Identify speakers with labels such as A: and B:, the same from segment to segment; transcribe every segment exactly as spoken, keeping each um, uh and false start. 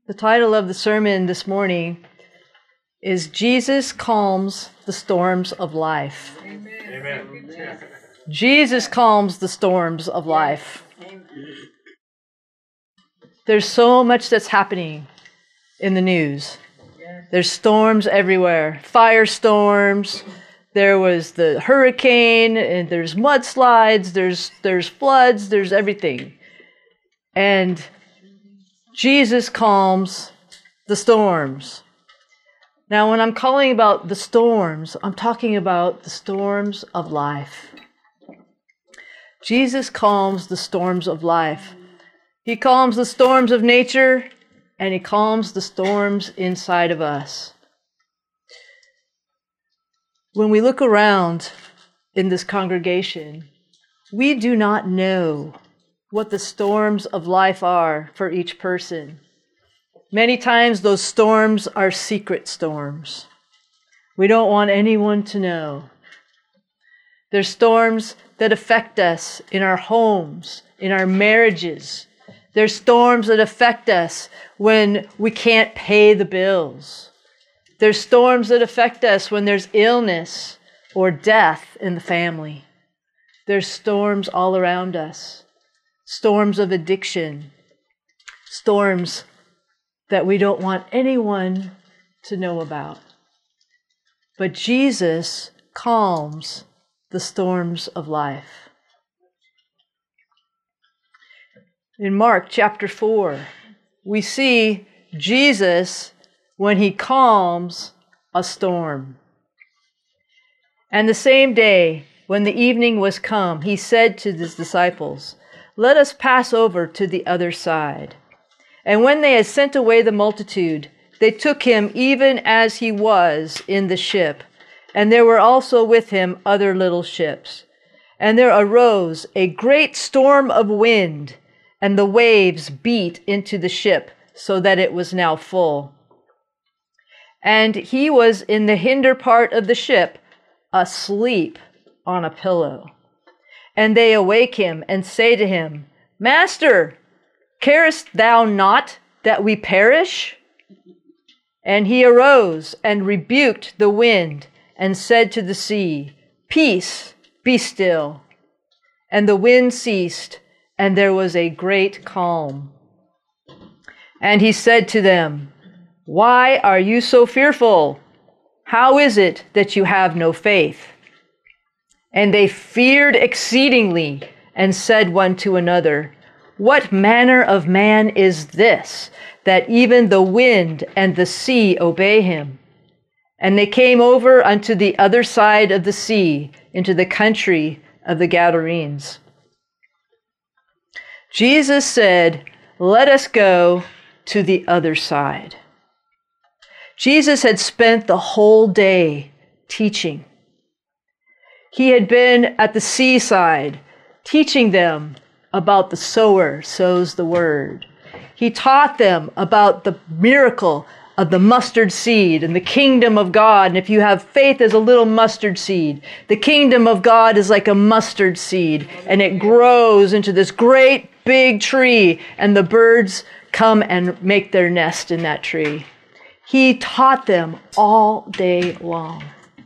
A: The title of the sermon this morning is Jesus Calms the Storms of Life.
B: Amen.
A: Jesus calms the storms of life. There's so much that's happening in the news. There's storms everywhere. Firestorms. There was the hurricane, and there's mudslides, there's there's floods, there's everything. And Jesus calms the storms. Now, when I'm calling about the storms, I'm talking about the storms of life. Jesus calms the storms of life. He calms the storms of nature, and he calms the storms inside of us. When we look around in this congregation, we do not know what the storms of life are for each person. Many times those storms are secret storms. We don't want anyone to know. There's storms that affect us in our homes, in our marriages. There's storms that affect us when we can't pay the bills. There's storms that affect us when there's illness or death in the family. There's storms all around us. Storms of addiction. Storms that we don't want anyone to know about. But Jesus calms the storms of life. In Mark chapter four, we see Jesus when he calms a storm. And the same day, when the evening was come, he said to his disciples, "Let us pass over to the other side." And when they had sent away the multitude, they took him even as he was in the ship. And there were also with him other little ships. And there arose a great storm of wind, and the waves beat into the ship, so that it was now full. And he was in the hinder part of the ship, asleep on a pillow. And they awake him and say to him, "Master, carest thou not that we perish?" And he arose and rebuked the wind and said to the sea, "Peace, be still." And the wind ceased, and there was a great calm. And he said to them, "Why are you so fearful? How is it that you have no faith?" And they feared exceedingly and said one to another, "What manner of man is this, that even the wind and the sea obey him?" And they came over unto the other side of the sea, into the country of the Gadarenes. Jesus said, "Let us go to the other side." Jesus had spent the whole day teaching. He had been at the seaside teaching them about the sower sows the word. He taught them about the miracle of the mustard seed and the kingdom of God. And if you have faith as a little mustard seed, the kingdom of God is like a mustard seed, and it grows into this great big tree, and the birds come and make their nest in that tree. He taught them all day long.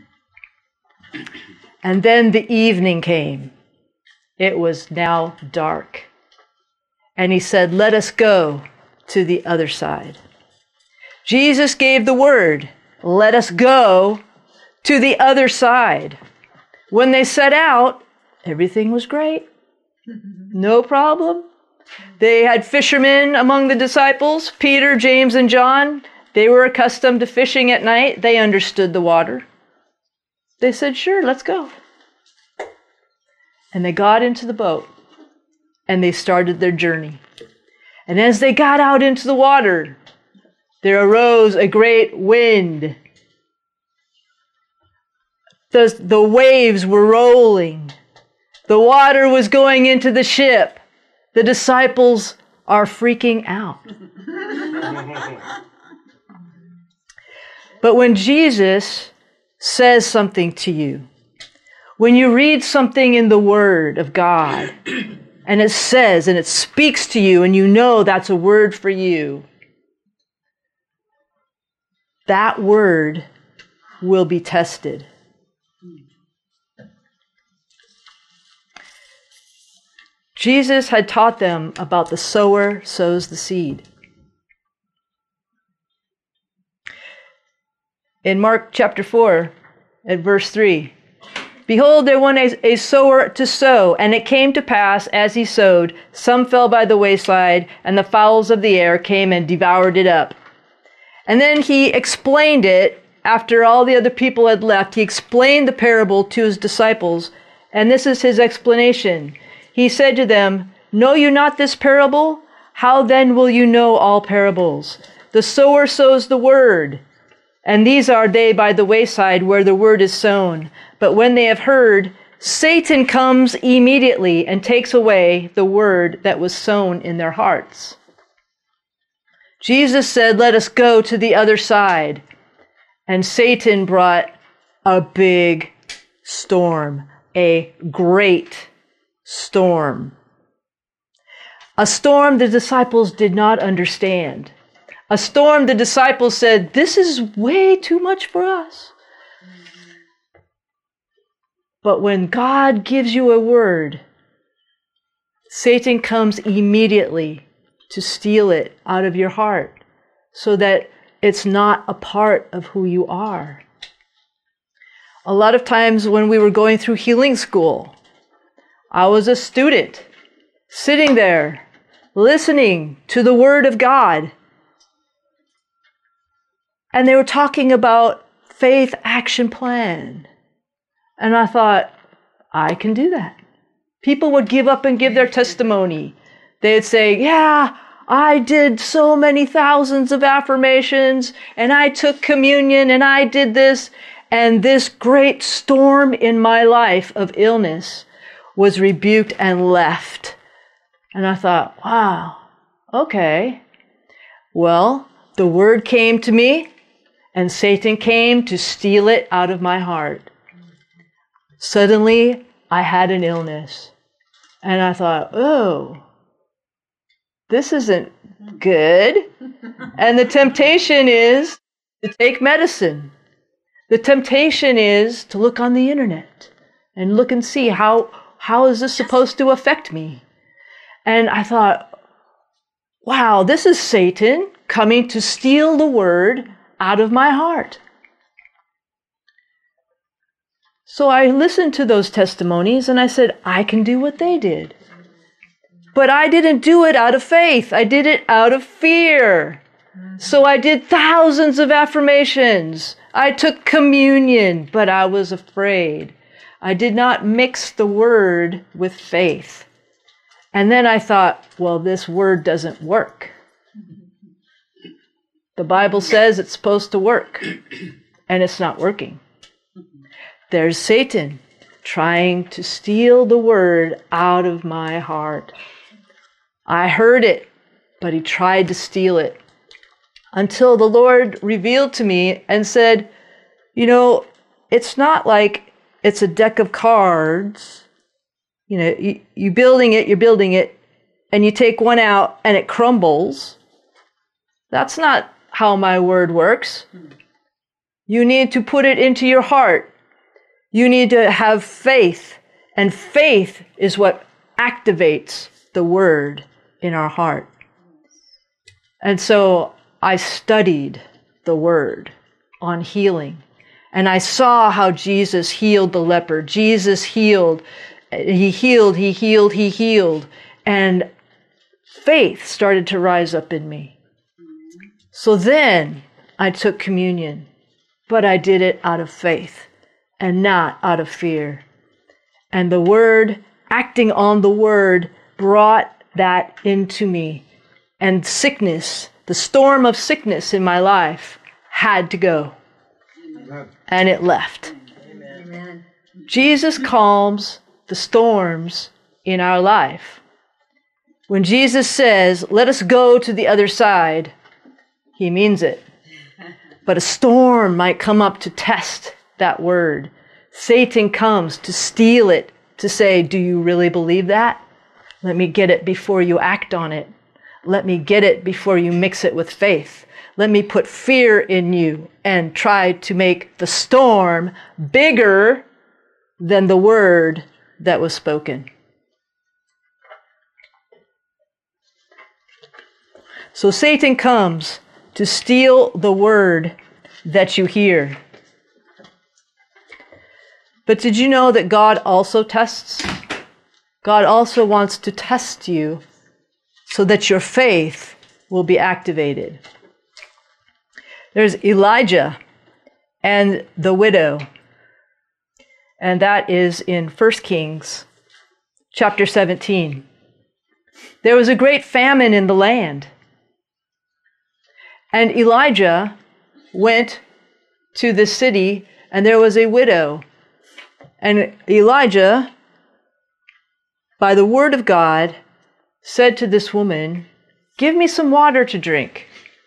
A: And then the evening came. It was now dark. And he said, "Let us go to the other side." Jesus gave the word, "Let us go to the other side." When they set out, everything was great. No problem. They had fishermen among the disciples, Peter, James, and John. They were accustomed to fishing at night. They understood the water. They said, "Sure, let's go." And they got into the boat, and they started their journey. And as they got out into the water, there arose a great wind. The, the waves were rolling. The water was going into the ship. The disciples are freaking out. But when Jesus says something to you, when you read something in the Word of God, and it says, and it speaks to you, and you know that's a word for you, that word will be tested. Jesus had taught them about the sower sows the seed. In Mark chapter four, at verse three, behold, there went a, a sower to sow, and it came to pass, as he sowed, some fell by the wayside, and the fowls of the air came and devoured it up. And then he explained it, after all the other people had left, he explained the parable to his disciples, and this is his explanation. He said to them, know you not this parable? How then will you know all parables? The sower sows the word, and these are they by the wayside where the word is sown. But when they have heard, Satan comes immediately and takes away the word that was sown in their hearts. Jesus said, let us go to the other side. And Satan brought a big storm, a great storm. A storm the disciples did not understand. A storm the disciples said, this is way too much for us. But when God gives you a word, Satan comes immediately to steal it out of your heart so that it's not a part of who you are. A lot of times when we were going through healing school, I was a student sitting there listening to the Word of God. And they were talking about faith action plan. And I thought, I can do that. People would give up and give their testimony. They'd say, yeah, I did so many thousands of affirmations, and I took communion, and I did this. And this great storm in my life of illness was rebuked and left. And I thought, wow, okay. Well, the word came to me, and Satan came to steal it out of my heart. Suddenly, I had an illness. And I thought, oh, this isn't good. And the temptation is to take medicine. The temptation is to look on the internet and look and see how, how is this supposed to affect me? And I thought, wow, this is Satan coming to steal the word out of my heart. So I listened to those testimonies and I said, I can do what they did. But I didn't do it out of faith. I did it out of fear. So I did thousands of affirmations. I took communion, but I was afraid. I did not mix the word with faith. And then I thought, well, this word doesn't work. The Bible says it's supposed to work, and it's not working. There's Satan trying to steal the word out of my heart. I heard it, but he tried to steal it until the Lord revealed to me and said, you know, it's not like it's a deck of cards. You know, you, you're building it, you're building it, and you take one out and it crumbles. That's not how my word works. You need to put it into your heart. You need to have faith, and faith is what activates the word in our heart. And so I studied the word on healing, and I saw how Jesus healed the leper. Jesus healed, he healed, he healed, he healed, and faith started to rise up in me. So then I took communion, but I did it out of faith and not out of fear. And the word, acting on the word, brought that into me. And sickness, the storm of sickness in my life, had to go. Amen. And it left. Amen. Jesus calms the storms in our life. When Jesus says, let us go to the other side, he means it. But a storm might come up to test that word. Satan comes to steal it, to say, do you really believe that? Let me get it before you act on it. Let me get it before you mix it with faith. Let me put fear in you and try to make the storm bigger than the word that was spoken. So Satan comes to steal the word that you hear. But did you know that God also tests? God also wants to test you so that your faith will be activated. There's Elijah and the widow, and that is in First Kings chapter seventeen. There was a great famine in the land, and Elijah went to the city, and there was a widow. And Elijah, by the word of God, said to this woman, "Give me some water to drink."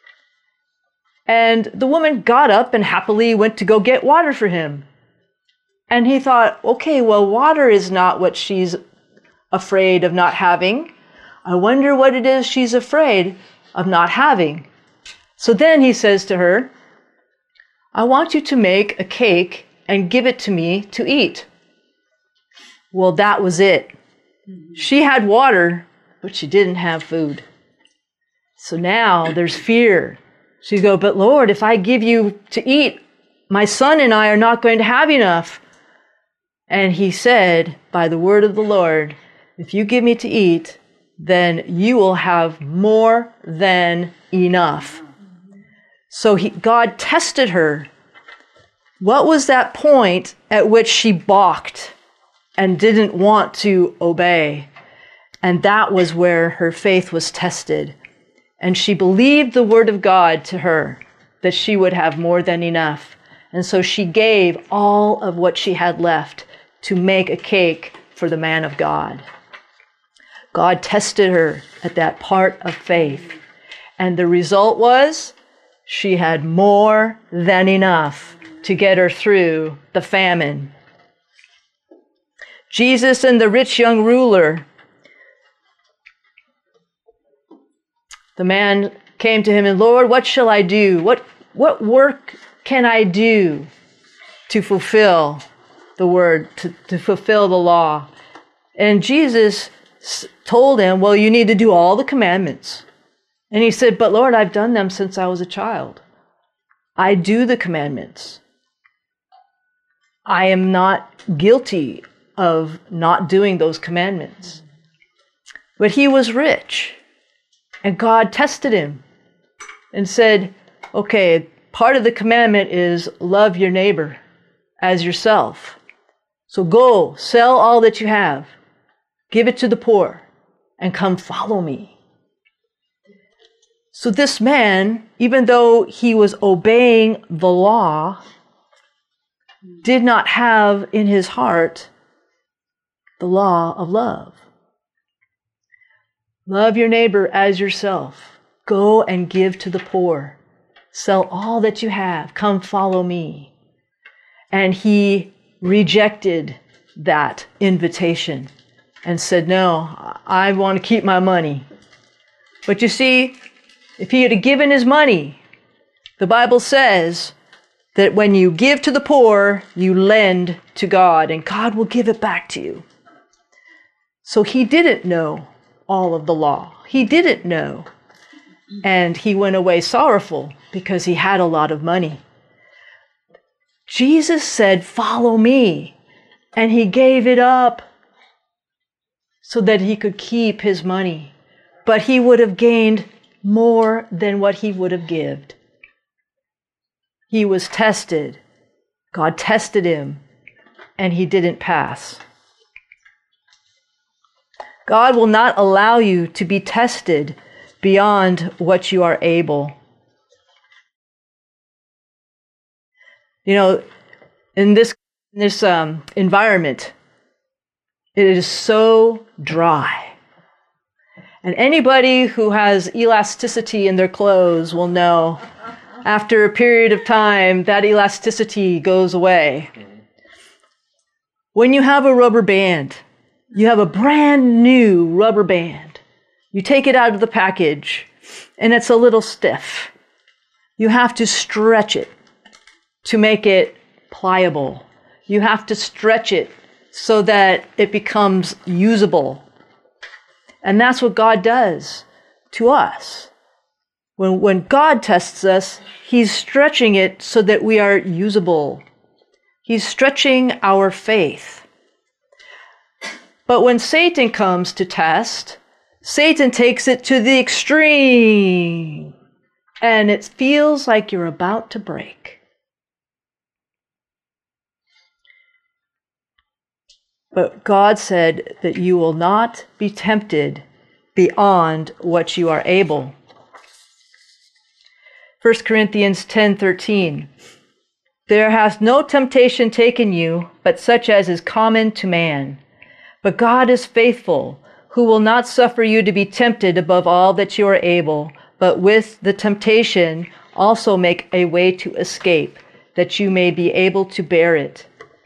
A: And the woman got up and happily went to go get water for him. And he thought, okay, well, water is not what she's afraid of not having. I wonder what it is she's afraid of not having. So then he says to her, I want you to make a cake and give it to me to eat. Well, that was it. She had water, but she didn't have food. So now there's fear. She goes, but Lord, if I give you to eat, my son and I are not going to have enough. And he said, by the word of the Lord, if you give me to eat, then you will have more than enough. So he, God tested her. What was that point at which she balked and didn't want to obey? And that was where her faith was tested. And she believed the word of God to her, that she would have more than enough. And so she gave all of what she had left to make a cake for the man of God. God tested her at that part of faith. And the result was she had more than enough to get her through the famine. Jesus and the rich young ruler. The man came to him and, Lord, what shall I do? What, what work can I do to fulfill the word, to, to fulfill the law? And Jesus told him, well, you need to do all the commandments. And he said, but Lord, I've done them since I was a child. I do the commandments. I am not guilty of not doing those commandments. But he was rich. And God tested him and said, okay, part of the commandment is love your neighbor as yourself. So go, sell all that you have, give it to the poor, and come follow me. So this man, even though he was obeying the law, did not have in his heart the law of love. Love your neighbor as yourself. Go and give to the poor. Sell all that you have. Come follow me. And he rejected that invitation and said, no, I want to keep my money. But you see, if he had given his money, the Bible says that when you give to the poor, you lend to God, and God will give it back to you. So he didn't know all of the law. He didn't know. And he went away sorrowful because he had a lot of money. Jesus said, follow me. And he gave it up so that he could keep his money. But he would have gained more than what he would have given. He was tested. God tested him, and he didn't pass. God will not allow you to be tested beyond what you are able. You know, in this, in this um, environment, it is so dry. And anybody who has elasticity in their clothes will know after a period of time that elasticity goes away. When you have a rubber band, you have a brand new rubber band. You take it out of the package, and it's a little stiff. You have to stretch it to make it pliable. You have to stretch it so that it becomes usable. And that's what God does to us. When, when God tests us, he's stretching it so that we are usable. He's stretching our faith. But when Satan comes to test, Satan takes it to the extreme, and it feels like you're about to break. But God said that you will not be tempted beyond what you are able. First Corinthians ten thirteen. There hath no temptation taken you, but such as is common to man. But God is faithful, who will not suffer you to be tempted above all that you are able, but with the temptation also make a way to escape, that you may be able to bear it.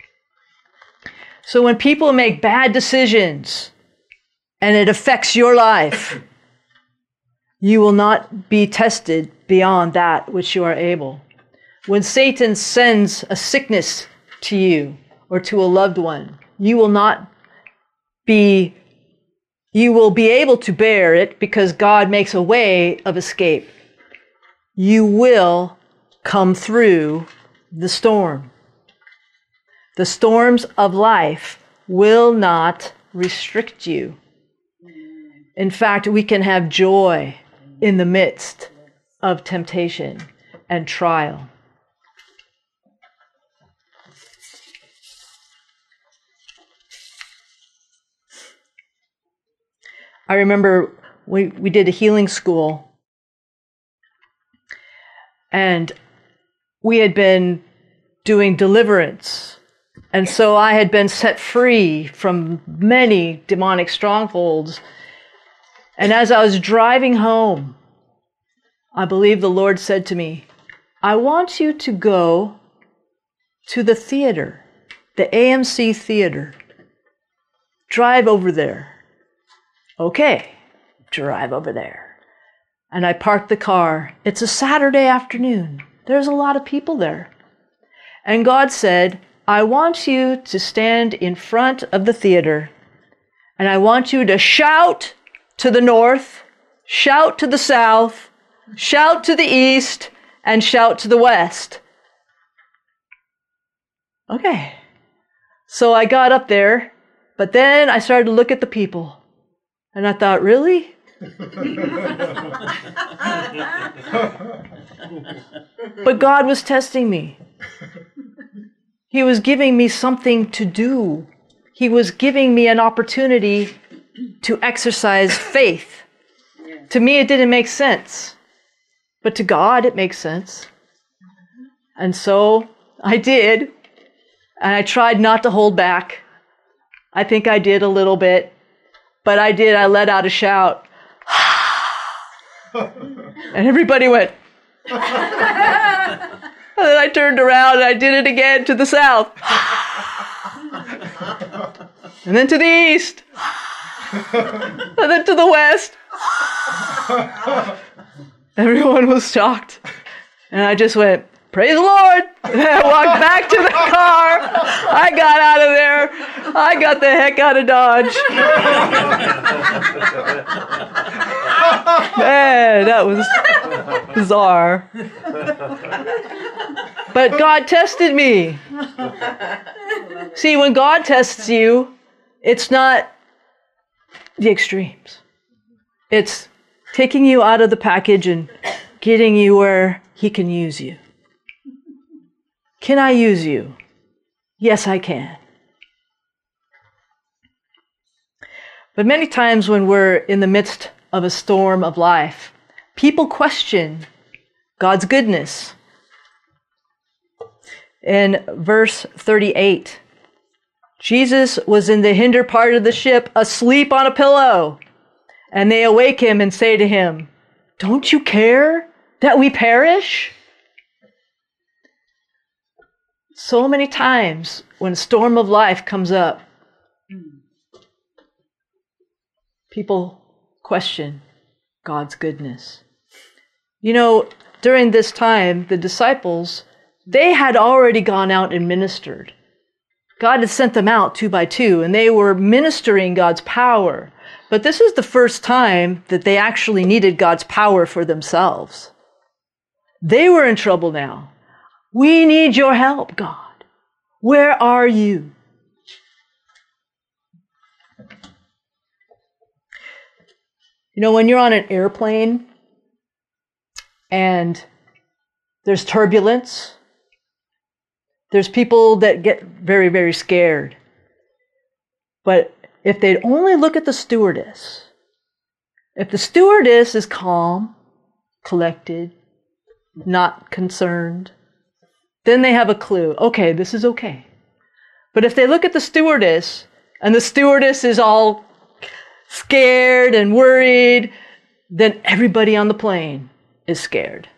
A: So when people make bad decisions and it affects your life, you will not be tested beyond that which you are able. When Satan sends a sickness to you or to a loved one, you will not be, you will be able to bear it because God makes a way of escape. You will come through the storm. The storms of life will not restrict you. In fact, we can have joy in the midst of temptation and trial. I remember we, we did a healing school, and we had been doing deliverance. And so I had been set free from many demonic strongholds. And as I was driving home, I believe the Lord said to me, I want you to go to the theater, the A M C theater. Drive over there. Okay, drive over there. And I parked the car. It's a Saturday afternoon. There's a lot of people there. And God said, I want you to stand in front of the theater, and I want you to shout to the north, shout to the south, shout to the east, and shout to the west. Okay. So I got up there, but then I started to look at the people, and I thought, really? But God was testing me. He was giving me something to do. He was giving me an opportunity to exercise faith. To me, it didn't make sense. But to God, it makes sense. And so I did. And I tried not to hold back. I think I did a little bit. But I did. I let out a shout. And everybody went. And then I turned around and I did it again to the south. And then to the east. And then to the west. Everyone was shocked. And I just went, praise the Lord. And I walked back to the car. I got out of there. I got the heck out of Dodge. Man, that was bizarre. But God tested me. See, when God tests you, it's not the extremes. It's taking you out of the package and getting you where He can use you. Can I use you? Yes, I can. But many times when we're in the midst of a storm of life, people question God's goodness. In verse thirty-eight, Jesus was in the hinder part of the ship, asleep on a pillow. And they awake him and say to him, don't you care that we perish? So many times when a storm of life comes up, people question God's goodness. You know, during this time, the disciples, they had already gone out and ministered. God had sent them out two by two, and they were ministering God's power. But this is the first time that they actually needed God's power for themselves. They were in trouble now. We need your help, God. Where are you? You know, when you're on an airplane and there's turbulence, there's people that get very, very scared. But if they'd only look at the stewardess, if the stewardess is calm, collected, not concerned, then they have a clue. Okay, this is okay. But if they look at the stewardess and the stewardess is all scared and worried, then everybody on the plane is scared.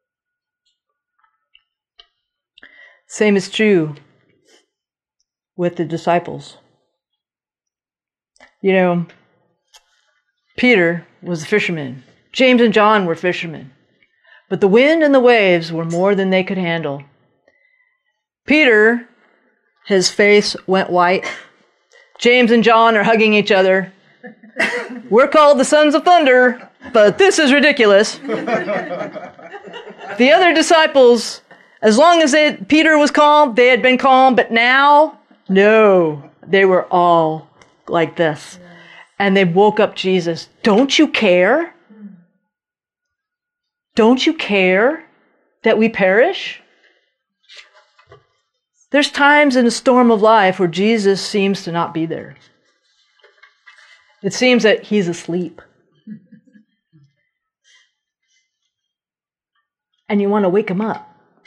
A: Same is true with the disciples. You know, Peter was a fisherman. James and John were fishermen. But the wind and the waves were more than they could handle. Peter, his face went white. James and John are hugging each other. We're called the sons of thunder, but this is ridiculous. The other disciples, as long as they, Peter was calm, they had been calm, but now, no, they were all like this. And they woke up Jesus. Don't you care? Don't you care that we perish? There's times in the storm of life where Jesus seems to not be there. It seems that he's asleep. And you want to wake him up.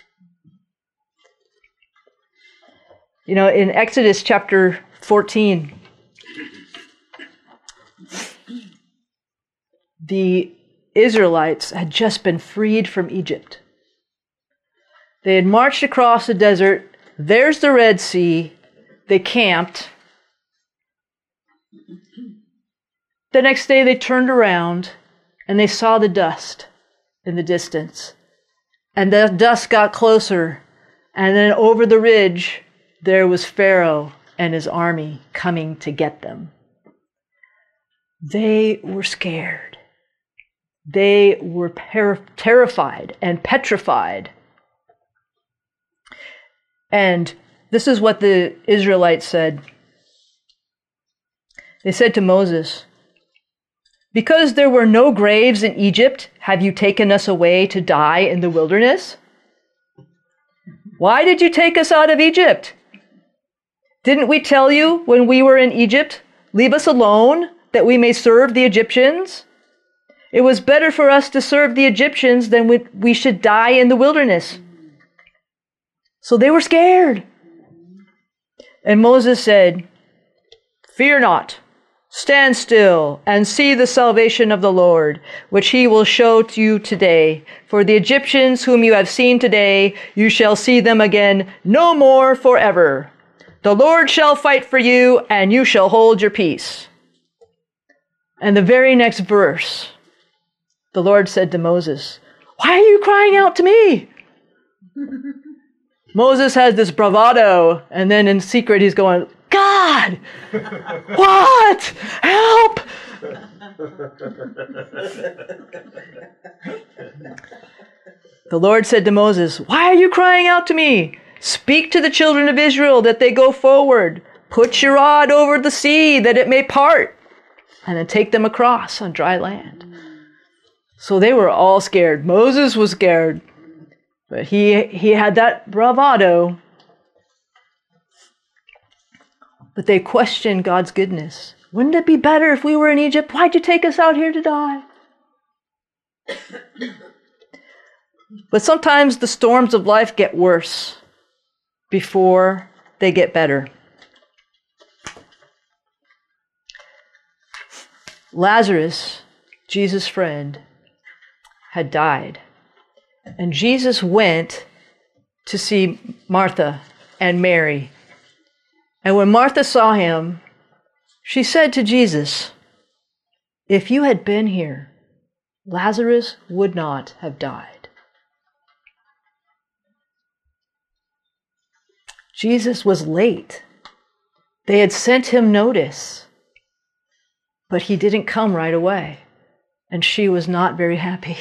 A: You know, in Exodus chapter fourteen, the Israelites had just been freed from Egypt. They had marched across the desert. There's the Red Sea. They camped. The next day they turned around and they saw the dust in the distance. And the dust got closer. And then over the ridge, there was Pharaoh and his army coming to get them. They were scared. They were per- terrified and petrified. And this is what the Israelites said. They said to Moses, "Because there were no graves in Egypt, have you taken us away to die in the wilderness? Why did you take us out of Egypt? Didn't we tell you when we were in Egypt, leave us alone, that we may serve the Egyptians? It was better for us to serve the Egyptians than we, we should die in the wilderness." So they were scared. And Moses said, "Fear not. Stand still and see the salvation of the Lord, which he will show to you today. For the Egyptians whom you have seen today, you shall see them again no more forever. The Lord shall fight for you, and you shall hold your peace." And the very next verse, the Lord said to Moses, "Why are you crying out to me?" Moses has this bravado, and then in secret he's going, "God, what? Help!" The Lord said to Moses, "Why are you crying out to me? Speak to the children of Israel that they go forward. Put your rod over the sea that it may part, and then take them across on dry land." So they were all scared. Moses was scared, but he, he had that bravado. But they questioned God's goodness. Wouldn't it be better if we were in Egypt? Why'd you take us out here to die? But sometimes the storms of life get worse before they get better. Lazarus, Jesus' friend, had died. And Jesus went to see Martha and Mary. And when Martha saw him, she said to Jesus, If you had been here, Lazarus would not have died. Jesus was late. They had sent him notice, but he didn't come right away, and she was not very happy.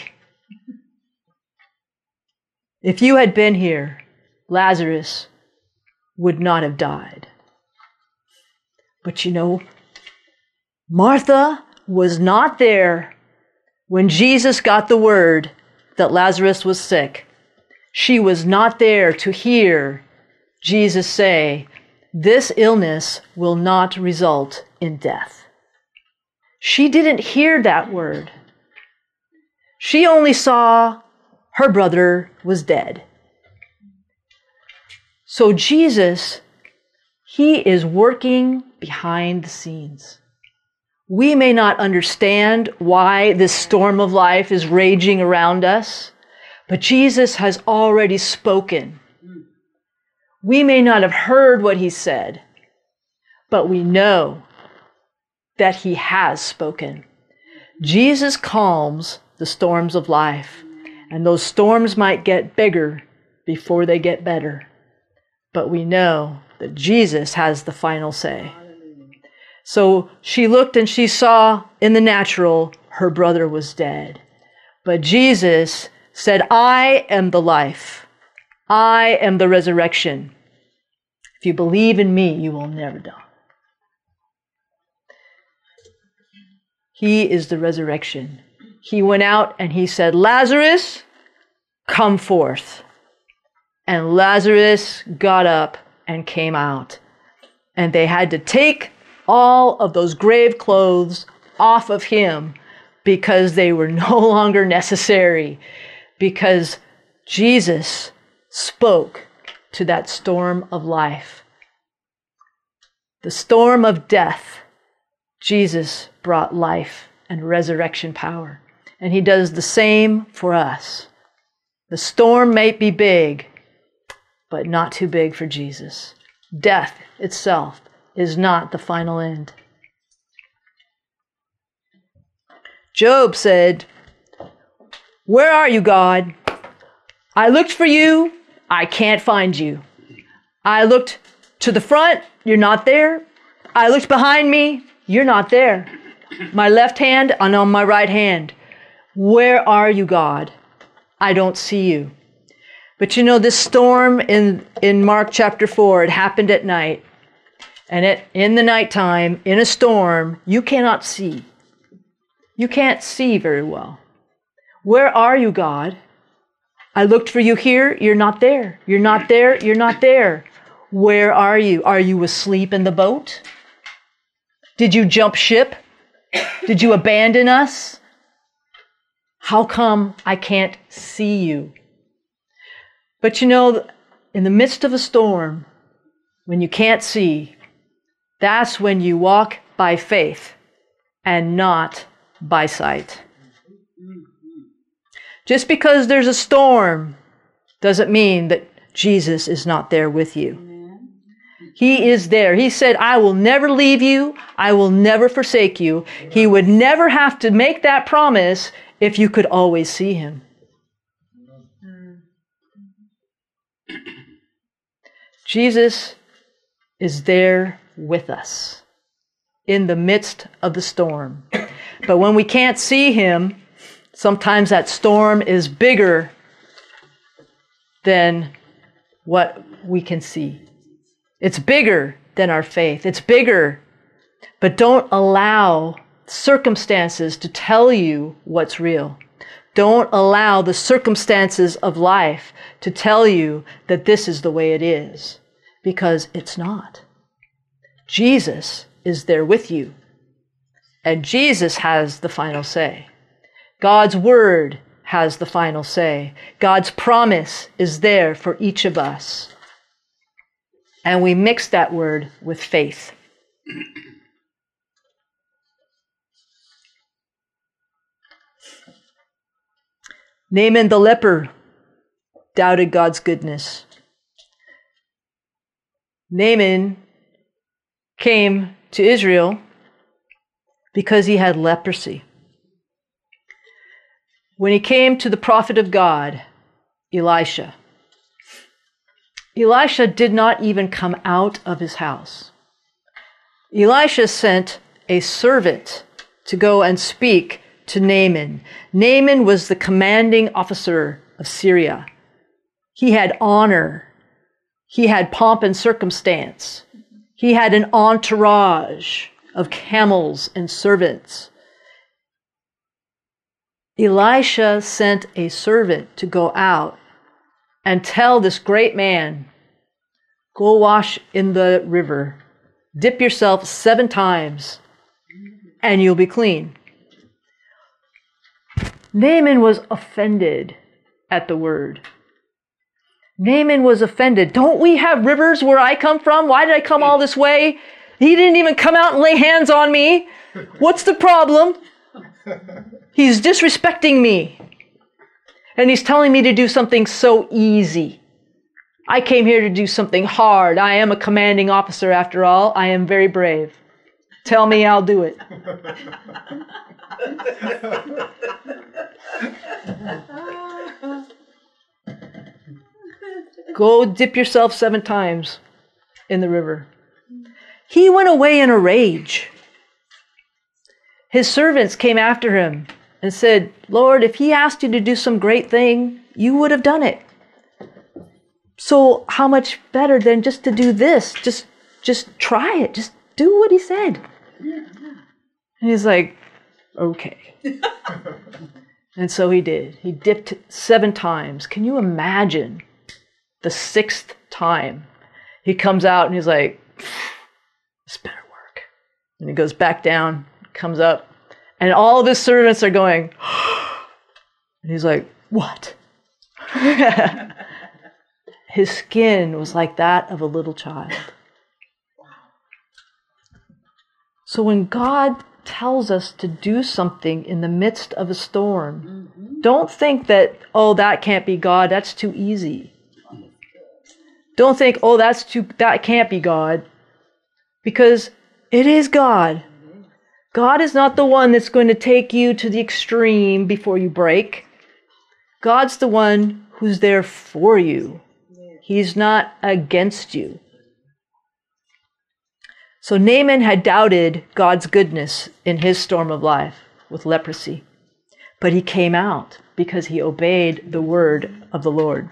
A: If you had been here, Lazarus would not have died. But you know, Martha was not there when Jesus got the word that Lazarus was sick. She was not there to hear Jesus say, "This illness will not result in death." She didn't hear that word. She only saw her brother was dead. So Jesus, he is working behind the scenes. We may not understand why this storm of life is raging around us, but Jesus has already spoken. We may not have heard what he said, but we know that he has spoken. Jesus calms the storms of life, and those storms might get bigger before they get better. But we know that Jesus has the final say. So she looked and she saw in the natural her brother was dead. But Jesus said, "I am the life. I am the resurrection. If you believe in me, you will never die." He is the resurrection. He went out and he said, "Lazarus, come forth." And Lazarus got up and came out. And they had to take all of those grave clothes off of him because they were no longer necessary, because Jesus spoke to that storm of life. The storm of death, Jesus brought life and resurrection power. And he does the same for us. The storm may be big, but not too big for Jesus. Death itself is not the final end. Job said, "Where are you, God? I looked for you, I can't find you. I looked to the front, you're not there. I looked behind me, you're not there. My left hand and on my right hand. Where are you, God? I don't see you." But you know, this storm in, in Mark chapter four, it happened at night. And it, in the nighttime, in a storm, you cannot see. You can't see very well. Where are you, God? I looked for you here, you're not there. You're not there, you're not there. Where are you? Are you asleep in the boat? Did you jump ship? Did you abandon us? How come I can't see you? But you know, in the midst of a storm, when you can't see, that's when you walk by faith and not by sight. Just because there's a storm doesn't mean that Jesus is not there with you. He is there. He said, "I will never leave you. I will never forsake you." He would never have to make that promise if you could always see him. Jesus is there with us in the midst of the storm. But when we can't see him, sometimes that storm is bigger than what we can see. It's bigger than our faith. It's bigger. But don't allow circumstances to tell you what's real. Don't allow the circumstances of life to tell you that this is the way it is, because it's not. Jesus is there with you, and Jesus has the final say. God's word has the final say. God's promise is there for each of us. And we mix that word with faith. Naaman the leper doubted God's goodness. Naaman came to Israel because he had leprosy. When he came to the prophet of God, Elisha, Elisha did not even come out of his house. Elisha sent a servant to go and speak to Naaman. Naaman was the commanding officer of Syria. He had honor. He had pomp and circumstance. He had an entourage of camels and servants. Elisha sent a servant to go out and tell this great man, go wash in the river, dip yourself seven times, and you'll be clean. Naaman was offended at the word. Naaman was offended. Don't we have rivers where I come from? Why did I come all this way? He didn't even come out and lay hands on me. What's the problem? He's disrespecting me. And he's telling me to do something so easy. I came here to do something hard. I am a commanding officer after all. I am very brave. Tell me, I'll do it. Go dip yourself seven times in the river. He went away in a rage. His servants came after him and said, Lord, if he asked you to do some great thing, you would have done it. So how much better than just to do this? Just, just try it. Just do what he said. And he's like, okay. And so he did. He dipped seven times. Can you imagine the sixth time? He comes out and he's like, this better work. And he goes back down, comes up, and all of his servants are going, and he's like, what? His skin was like that of a little child. So when God tells us to do something in the midst of a storm, mm-hmm. don't think that, oh, that can't be God, that's too easy. Don't think, oh, that's too, that can't be God. Because it is God. God is not the one that's going to take you to the extreme before you break. God's the one who's there for you. He's not against you. So Naaman had doubted God's goodness in his storm of life with leprosy. But he came out because he obeyed the word of the Lord.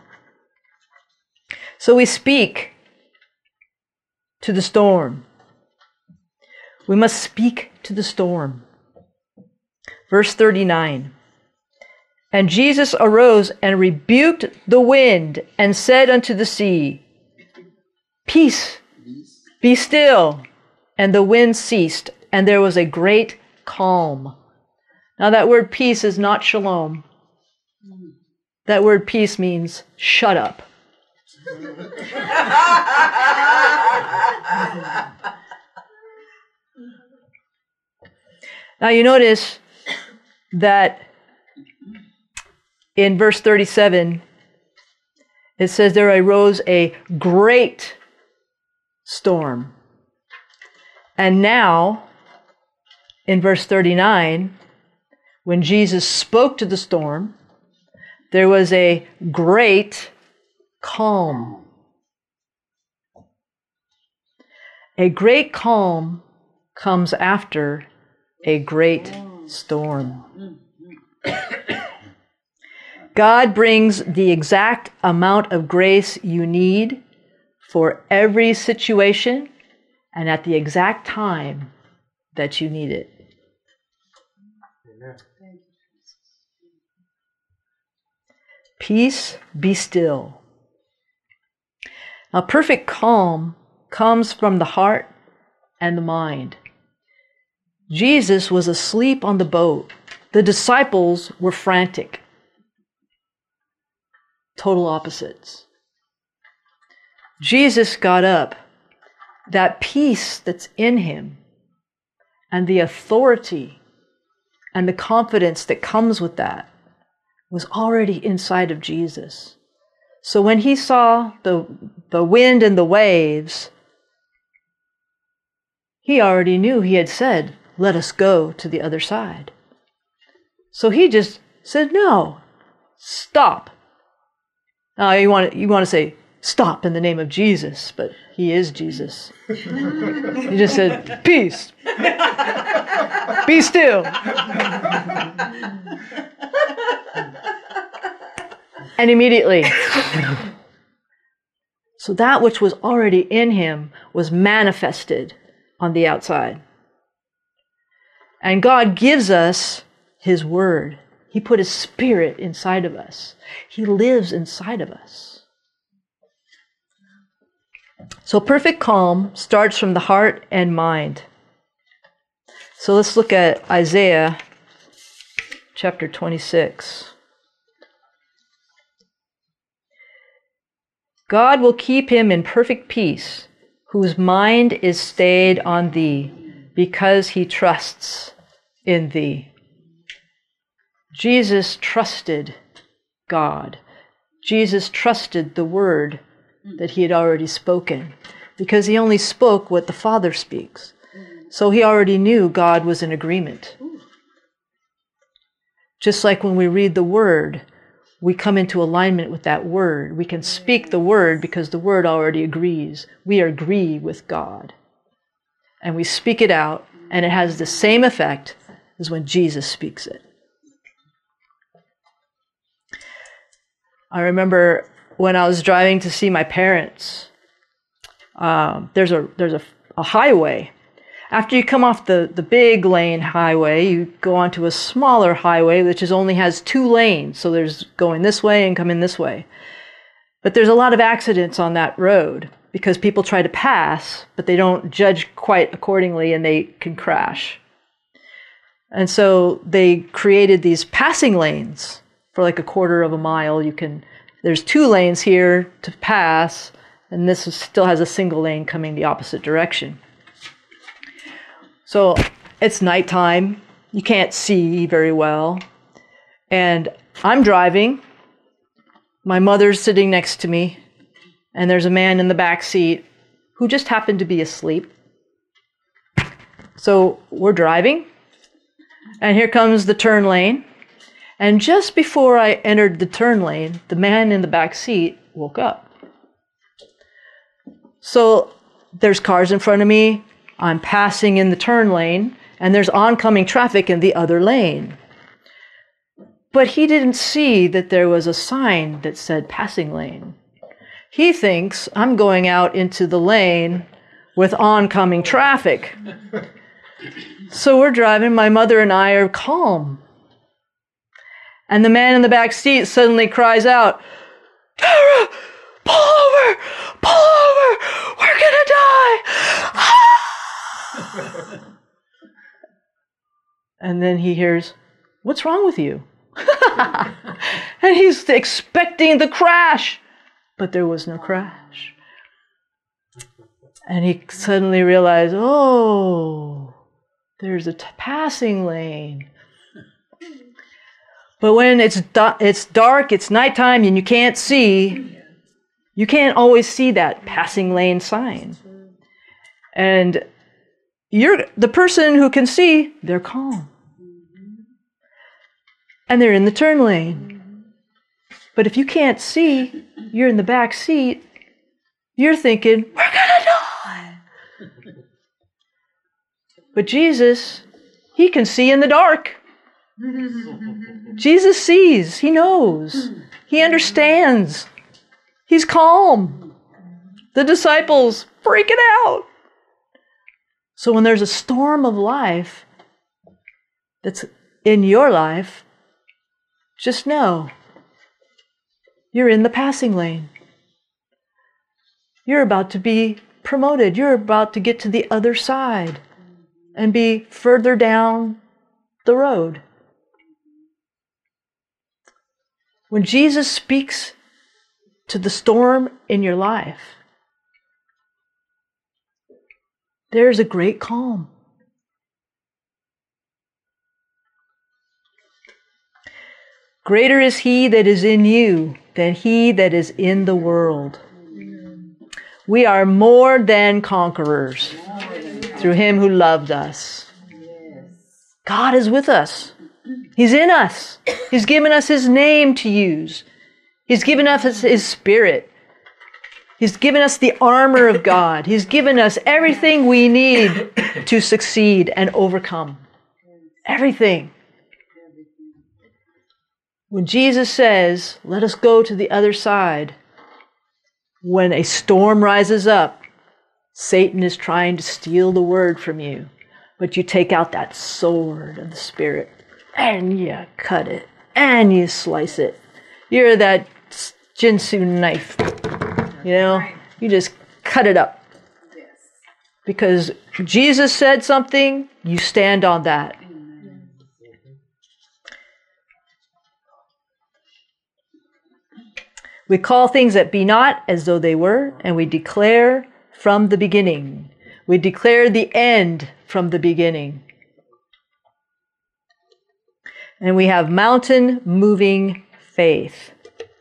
A: So we speak to the storm. We must speak to the storm. Verse thirty-nine. And Jesus arose and rebuked the wind and said unto the sea, Peace, be still. And the wind ceased, and there was a great calm. Now that word peace is not shalom. That word peace means shut up. Now you notice that in verse thirty-seven, it says there arose a great storm. And now, in verse thirty-nine, when Jesus spoke to the storm, there was a great calm. A great calm comes after a great storm. God brings the exact amount of grace you need for every situation and at the exact time that you need it. Amen. Peace, be still. Now, perfect calm comes from the heart and the mind. Jesus was asleep on the boat. The disciples were frantic. Total opposites. Jesus got up. That peace that's in him and the authority and the confidence that comes with that was already inside of Jesus. So when he saw the, the wind and the waves, he already knew. He had said, let us go to the other side. So he just said, no, stop. Now you want to, you want to say, stop in the name of Jesus, but he is Jesus. He just said, peace. Be still. And immediately, so that which was already in him was manifested on the outside. And God gives us his word. He put his spirit inside of us. He lives inside of us. So perfect calm starts from the heart and mind. So let's look at Isaiah chapter twenty-six. God will keep him in perfect peace, whose mind is stayed on thee, because he trusts in thee. Jesus trusted God. Jesus trusted the word that he had already spoken, because he only spoke what the Father speaks. So he already knew God was in agreement. Just like when we read the word, we come into alignment with that word. We can speak the word because the word already agrees. We agree with God. And we speak it out, and it has the same effect as when Jesus speaks it. I remember when I was driving to see my parents, um, there's a there's a, a highway. After you come off the, the big lane highway, you go onto a smaller highway, which is only has two lanes. So there's going this way and coming this way. But there's a lot of accidents on that road because people try to pass, but they don't judge quite accordingly and they can crash. And so they created these passing lanes for like a quarter of a mile. You can, there's two lanes here to pass, and this is, still has a single lane coming the opposite direction. So it's nighttime. You can't see very well. And I'm driving. My mother's sitting next to me. And there's a man in the back seat who just happened to be asleep. So we're driving. And here comes the turn lane. And just before I entered the turn lane, the man in the back seat woke up. So there's cars in front of me. I'm passing in the turn lane, and there's oncoming traffic in the other lane. But he didn't see that there was a sign that said passing lane. He thinks I'm going out into the lane with oncoming traffic. So we're driving, my mother and I are calm. And the man in the back seat suddenly cries out, "Tara, pull over! Pull over! We're gonna die!" Ah! And then he hears, "What's wrong with you?" And he's expecting the crash, but there was no crash. And he suddenly realized, oh, there's a t- passing lane. But when it's du- it's dark, it's nighttime, and you can't see, you can't always see that passing lane sign. And you're the person who can see, they're calm. And they're in the turn lane. But if you can't see, you're in the back seat, you're thinking, we're gonna die. But Jesus, he can see in the dark. Jesus sees, he knows, he understands. He's calm. The disciples freaking out. So when there's a storm of life that's in your life, just know you're in the passing lane. You're about to be promoted. You're about to get to the other side and be further down the road. When Jesus speaks to the storm in your life, there's a great calm. Greater is he that is in you than he that is in the world. We are more than conquerors through him who loved us. God is with us. He's in us. He's given us his name to use. He's given us his spirit. He's given us the armor of God. He's given us everything we need to succeed and overcome. Everything. When Jesus says, let us go to the other side, when a storm rises up, Satan is trying to steal the word from you. But you take out that sword of the Spirit and you cut it and you slice it. You're that Jinsu knife. You know, you just cut it up. Because Jesus said something, you stand on that. We call things that be not as though they were, and we declare from the beginning. We declare the end from the beginning. And we have mountain-moving faith.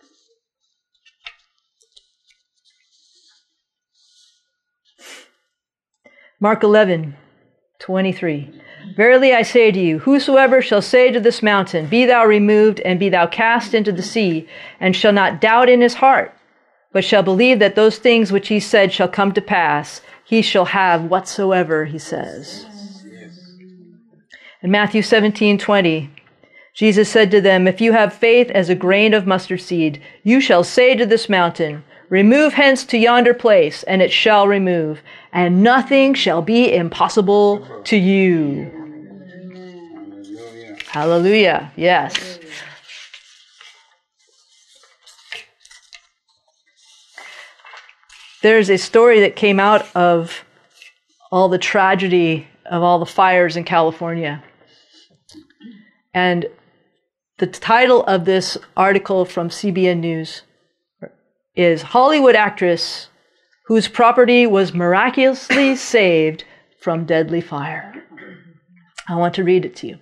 A: Mark eleven, twenty-three. Verily I say to you, whosoever shall say to this mountain, be thou removed, and be thou cast into the sea, and shall not doubt in his heart, but shall believe that those things which he said shall come to pass, he shall have whatsoever he says. In Matthew seventeen, twenty, Jesus said to them, if you have faith as a grain of mustard seed, you shall say to this mountain, remove hence to yonder place, and it shall remove, and nothing shall be impossible to you. Hallelujah. Yes. There's a story that came out of all the tragedy of all the fires in California. And the title of this article from C B N News is Hollywood actress whose property was miraculously saved from deadly fire. I want to read it to you.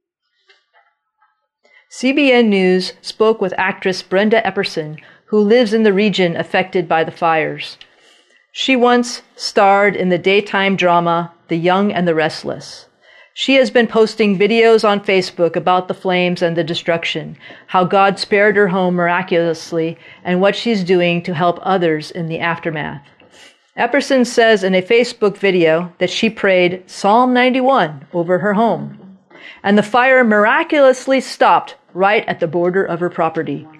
A: C B N News spoke with actress Brenda Epperson, who lives in the region affected by the fires. She once starred in the daytime drama The Young and the Restless. She has been posting videos on Facebook about the flames and the destruction, how God spared her home miraculously, and what she's doing to help others in the aftermath. Epperson says in a Facebook video that she prayed Psalm ninety-one over her home, and the fire miraculously stopped right at the border of her property.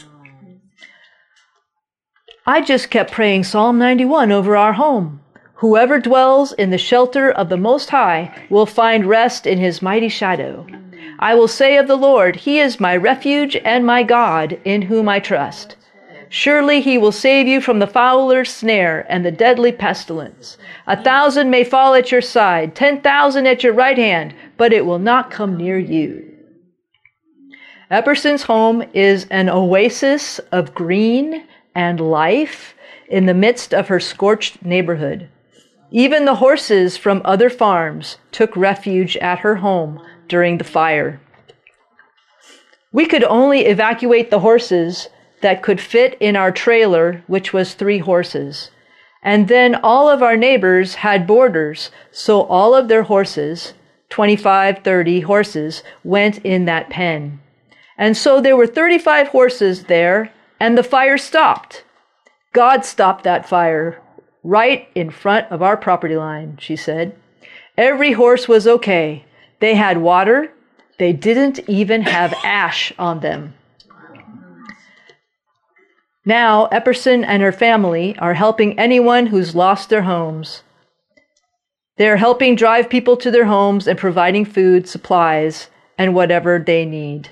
A: I just kept praying Psalm ninety-one over our home. Whoever dwells in the shelter of the Most High will find rest in his mighty shadow. I will say of the Lord, he is my refuge and my God, in whom I trust. Surely he will save you from the fowler's snare and the deadly pestilence. A thousand may fall at your side, ten thousand at your right hand, but it will not come near you. Epperson's home is an oasis of green and life in the midst of her scorched neighborhood. Even the horses from other farms took refuge at her home during the fire. We could only evacuate the horses that could fit in our trailer, which was three horses. And then all of our neighbors had boarders, so all of their horses, twenty-five, thirty horses, went in that pen. And so there were thirty-five horses there, and the fire stopped. God stopped that fire right in front of our property line, she said. Every horse was okay. They had water. They didn't even have ash on them. Now, Epperson and her family are helping anyone who's lost their homes. They're helping drive people to their homes and providing food, supplies, and whatever they need.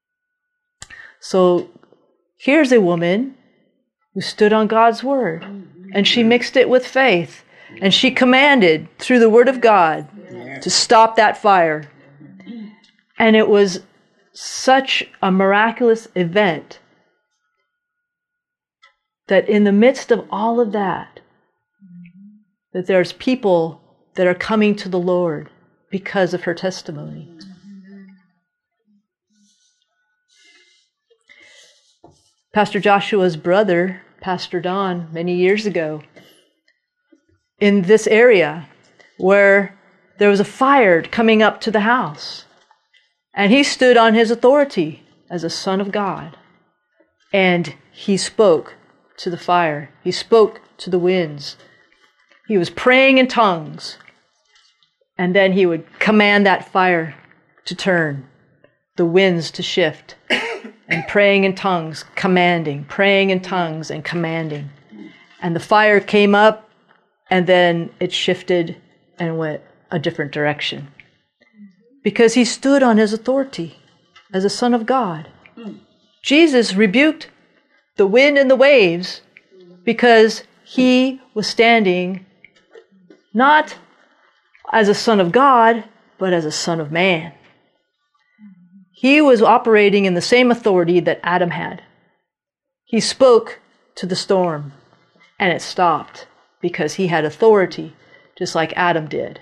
A: So here's a woman who stood on God's word, and she mixed it with faith, and she commanded through the word of God to stop that fire. And it was such a miraculous event that in the midst of all of that, that there's people that are coming to the Lord because of her testimony. Pastor Joshua's brother, Pastor Don, many years ago, in this area where there was a fire coming up to the house. And he stood on his authority as a son of God. And he spoke to the fire. He spoke to the winds. He was praying in tongues. And then he would command that fire to turn, the winds to shift, and praying in tongues, commanding, praying in tongues and commanding. And the fire came up, and then it shifted and went a different direction. Because he stood on his authority as a son of God. Jesus rebuked the wind and the waves because he was standing not as a son of God, but as a son of man. He was operating in the same authority that Adam had. He spoke to the storm, and it stopped because he had authority, just like Adam did.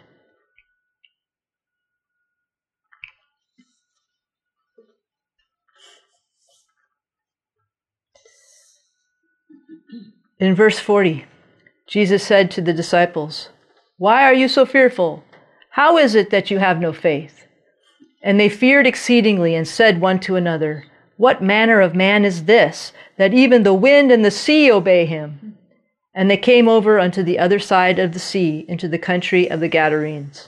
A: In verse forty, Jesus said to the disciples, "Why are you so fearful? How is it that you have no faith?" And they feared exceedingly and said one to another, "What manner of man is this, that even the wind and the sea obey him?" And they came over unto the other side of the sea, into the country of the Gadarenes.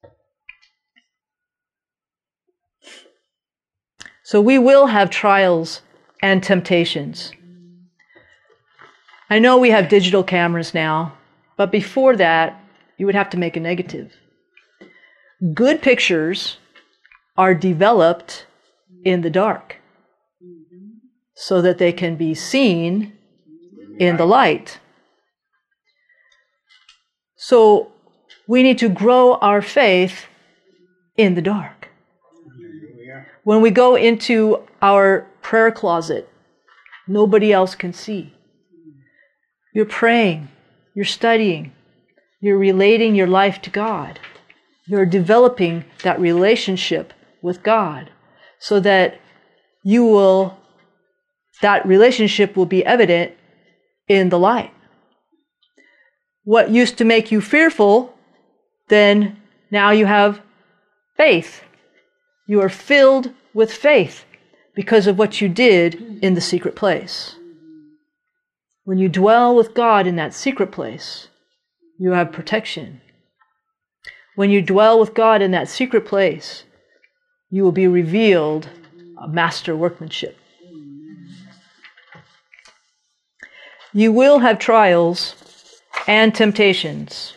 A: So we will have trials and temptations. I know we have digital cameras now, but before that, you would have to make a negative. Good pictures are developed in the dark so that they can be seen in the light. So we need to grow our faith in the dark. When we go into our prayer closet, nobody else can see. You're praying, you're studying, you're relating your life to God. You're developing that relationship with God so that you will, that relationship will be evident in the light. What used to make you fearful, then now you have faith. You are filled with faith because of what you did in the secret place. When you dwell with God in that secret place, you have protection. When you dwell with God in that secret place, you will be revealed a master workmanship. You will have trials and temptations.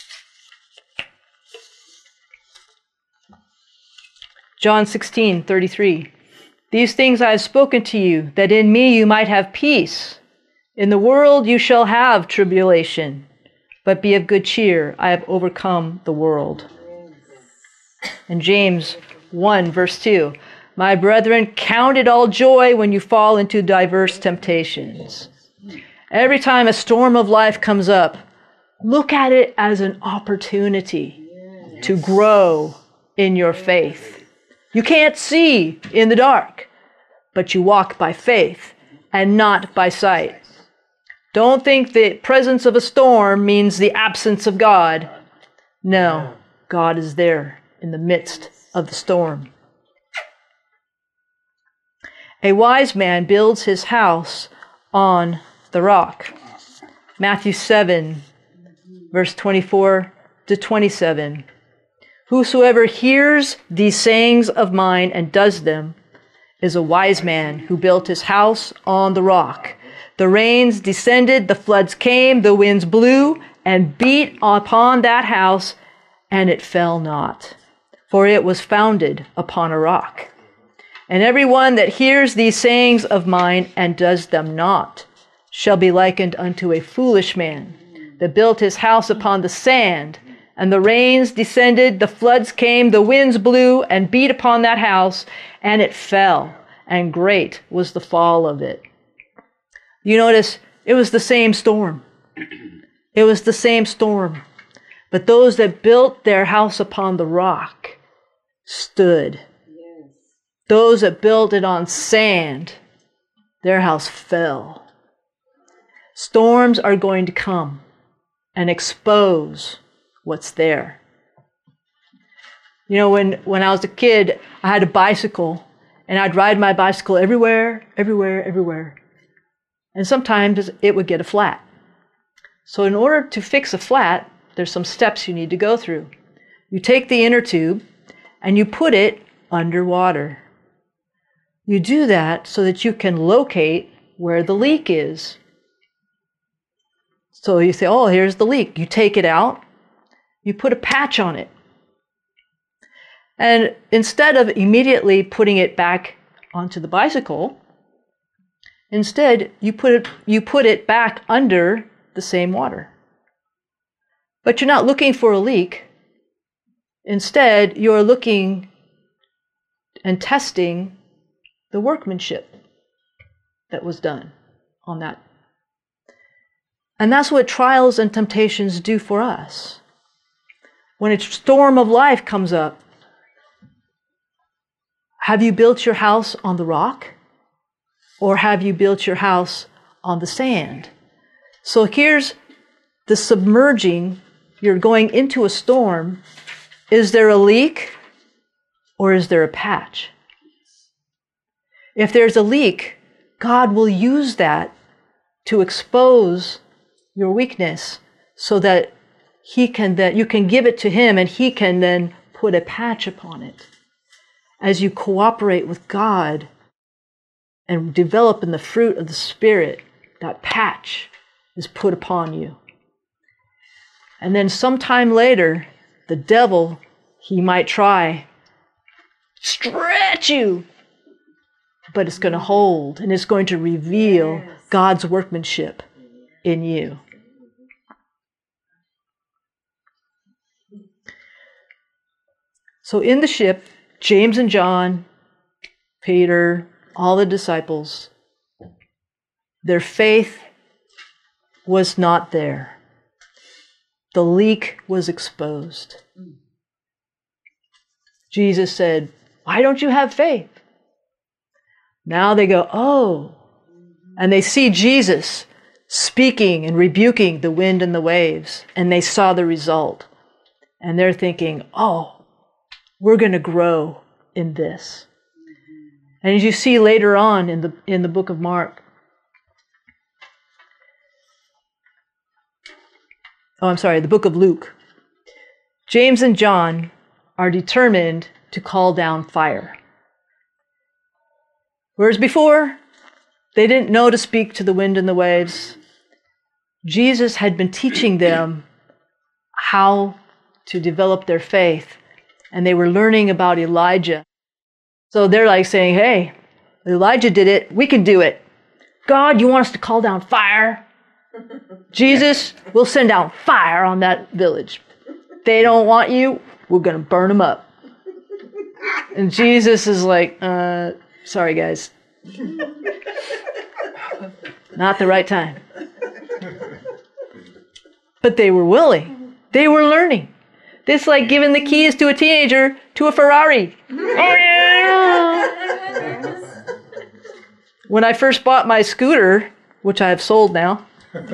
A: John sixteen thirty-three. These things I have spoken to you, that in me you might have peace. In the world you shall have tribulation, but be of good cheer. I have overcome the world. And James one, verse two. My brethren, count it all joy when you fall into diverse temptations. Every time a storm of life comes up, look at it as an opportunity to grow in your faith. You can't see in the dark, but you walk by faith and not by sight. Don't think the presence of a storm means the absence of God. No, God is there in the midst of the storm. A wise man builds his house on the rock. Matthew seven, verse twenty-four to twenty-seven. Whosoever hears these sayings of mine and does them is a wise man who built his house on the rock. The rains descended, the floods came, the winds blew and beat upon that house, and it fell not, for it was founded upon a rock. And every one that hears these sayings of mine and does them not shall be likened unto a foolish man that built his house upon the sand, and the rains descended, the floods came, the winds blew and beat upon that house, and it fell, and great was the fall of it. You notice it was the same storm. It was the same storm. But those that built their house upon the rock stood. Yes. Those that built it on sand, their house fell. Storms are going to come and expose what's there. You know, when, when I was a kid, I had a bicycle, and I'd ride my bicycle everywhere, everywhere, everywhere. And sometimes it would get a flat. So in order to fix a flat, there's some steps you need to go through. You take the inner tube, and you put it underwater. You do that so that you can locate where the leak is. So you say, oh, here's the leak. You take it out, you put a patch on it. And instead of immediately putting it back onto the bicycle, instead you put it, you put it back under the same water. But you're not looking for a leak. Instead, you're looking and testing the workmanship that was done on that. And that's what trials and temptations do for us. When a storm of life comes up, have you built your house on the rock? Or have you built your house on the sand? So here's the submerging. You're going into a storm. Is there a leak or is there a patch? If there's a leak, God will use that to expose your weakness so that he can then, you can give it to him and he can then put a patch upon it. As you cooperate with God and develop in the fruit of the Spirit, that patch is put upon you. And then sometime later, the devil, he might try, stretch you, but it's going to hold and it's going to reveal yes. God's workmanship in you. So in the ship, James and John, Peter, all the disciples, their faith was not there. The leak was exposed. Jesus said, why don't you have faith? Now they go, oh, and they see Jesus speaking and rebuking the wind and the waves, and they saw the result. And they're thinking, oh, we're going to grow in this. And as you see later on in the in the book of Mark, oh, I'm sorry, the book of Luke, James and John are determined to call down fire. Whereas before, they didn't know to speak to the wind and the waves. Jesus had been teaching them how to develop their faith, and they were learning about Elijah. So they're like saying, hey, Elijah did it, we can do it. God, you want us to call down fire? Jesus, we'll send down fire on that village. They don't want you, we're going to burn them up. And Jesus is like, uh, sorry guys. Not the right time. But they were willing. They were learning. It's like giving the keys to a teenager to a Ferrari. Oh, yeah. When I first bought my scooter, which I have sold now, when,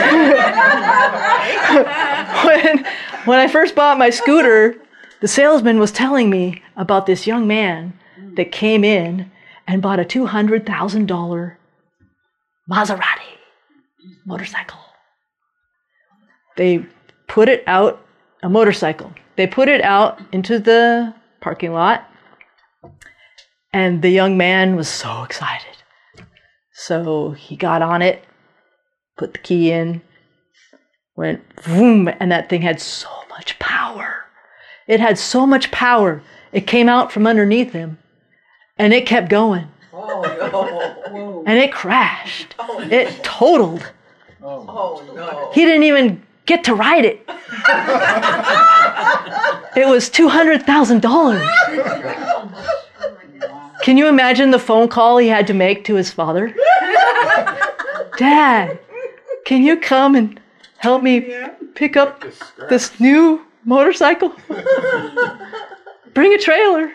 A: when I first bought my scooter, the salesman was telling me about this young man that came in and bought a two hundred thousand dollars Maserati motorcycle. They put it out, a motorcycle. They put it out into the parking lot, and the young man was so excited. So he got on it, put the key in, went vroom, and that thing had so much power. It had so much power. It came out from underneath him, and it kept going.
B: Oh, no.
A: And it crashed. Oh, no. It totaled.
B: Oh, no.
A: He didn't even get to ride it. It was two hundred thousand dollars. Can you imagine the phone call he had to make to his father? Dad, can you come and help me pick up this new motorcycle? Bring a trailer.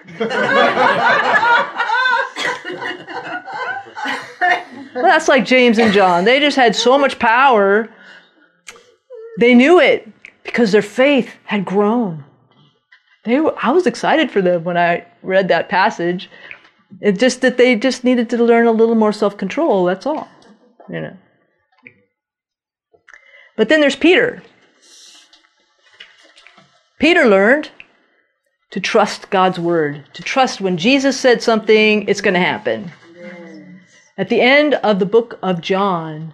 A: Well, that's like James and John. They just had so much power. They knew it because their faith had grown. They were, I was excited for them when I read that passage. It's just that they just needed to learn a little more self-control, that's all. You know. But then there's Peter. Peter learned to trust God's word, to trust when Jesus said something, it's going to happen. At the end of the book of John,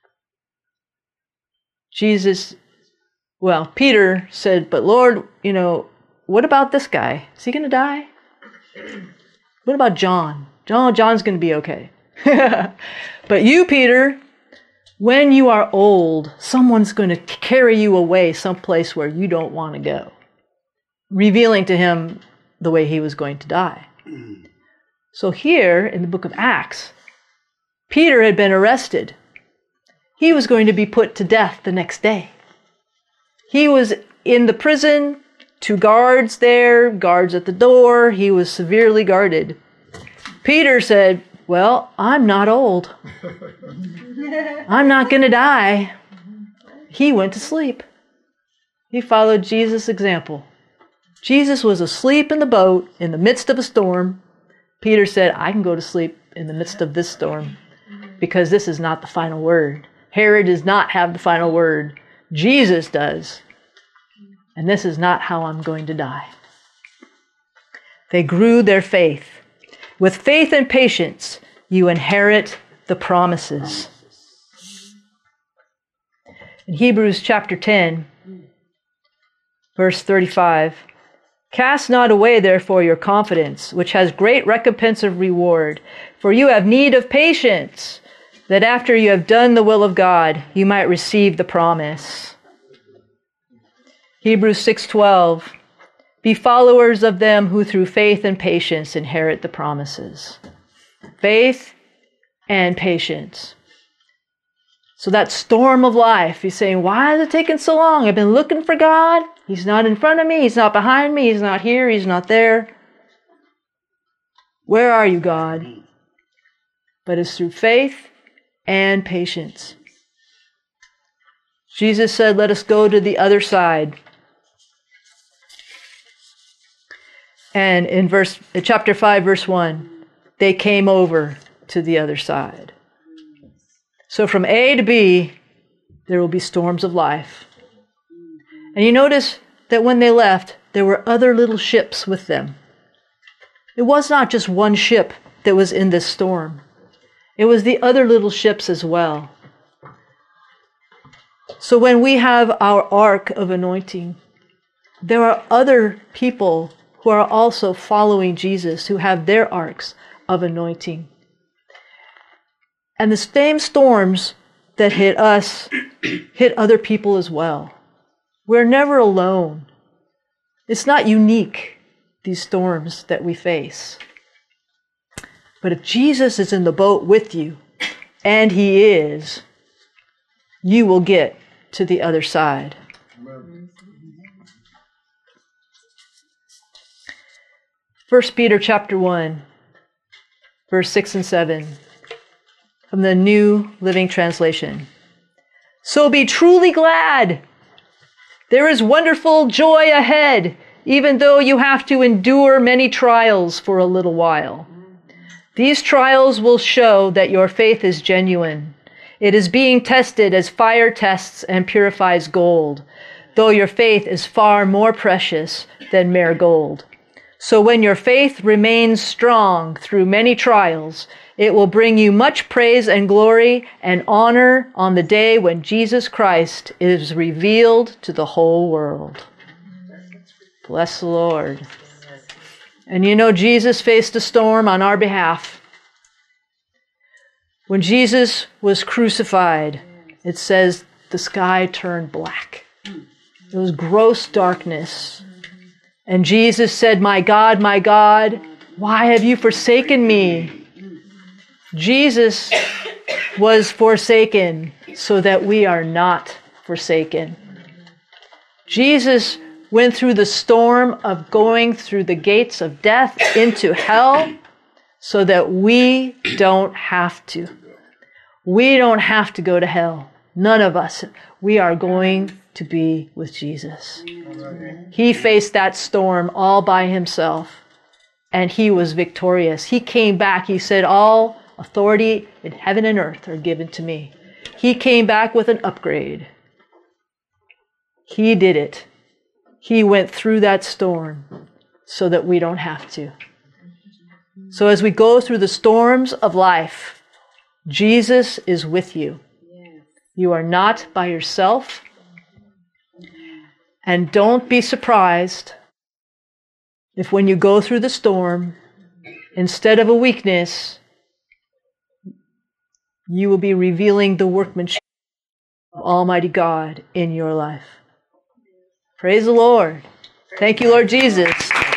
A: Jesus, well, Peter said, but Lord, you know, what about this guy? Is he going to die? What about John? John, John's going to be okay. But you, Peter, when you are old, someone's going to carry you away someplace where you don't want to go, revealing to him the way he was going to die. So here in the book of Acts, Peter had been arrested. He was going to be put to death the next day. He was in the prison, two guards there, guards at the door. He was severely guarded. Peter said, well, I'm not old. I'm not going to die. He went to sleep. He followed Jesus' example. Jesus was asleep in the boat in the midst of a storm. Peter said, I can go to sleep in the midst of this storm because this is not the final word. Herod does not have the final word. Jesus does. And this is not how I'm going to die. They grew their faith. With faith and patience, you inherit the promises. In Hebrews chapter ten, verse thirty-five, cast not away therefore your confidence, which has great recompense of reward, for you have need of patience, that after you have done the will of God, you might receive the promise. Hebrews six twelve, be followers of them who through faith and patience inherit the promises. Faith and patience. So that storm of life, he's saying, why is it taking so long? I've been looking for God. He's not in front of me. He's not behind me. He's not here. He's not there. Where are you, God? But it's through faith and patience. Jesus said, let us go to the other side. And in verse, in chapter five, verse one, they came over to the other side. So from A to B, there will be storms of life. And you notice that when they left, there were other little ships with them. It was not just one ship that was in this storm. It was the other little ships as well. So when we have our ark of anointing, there are other people who are also following Jesus, who have their arks of anointing. And the same storms that hit us hit other people as well. We're never alone. It's not unique, these storms that we face. But if Jesus is in the boat with you, and he is, you will get to the other side. First Peter chapter one, verse six and seven, from the New Living Translation. So be truly glad. There is wonderful joy ahead, even though you have to endure many trials for a little while. These trials will show that your faith is genuine. It is being tested as fire tests and purifies gold, though your faith is far more precious than mere gold. So when your faith remains strong through many trials, it will bring you much praise and glory and honor on the day when Jesus Christ is revealed to the whole world. Bless the Lord. And you know, Jesus faced a storm on our behalf. When Jesus was crucified, it says the sky turned black. It was gross darkness. And Jesus said, my God, my God, why have you forsaken me? Jesus was forsaken so that we are not forsaken. Jesus went through the storm of going through the gates of death into hell so that we don't have to. We don't have to go to hell. None of us. We are going to be with Jesus. He faced that storm all by himself, and he was victorious. He came back. He said, all authority in heaven and earth are given to me. He came back with an upgrade. He did it. He went through that storm so that we don't have to. So as we go through the storms of life, Jesus is with you. You are not by yourself. And don't be surprised if when you go through the storm, instead of a weakness, you will be revealing the workmanship of Almighty God in your life. Praise the Lord. Thank you, Lord Jesus.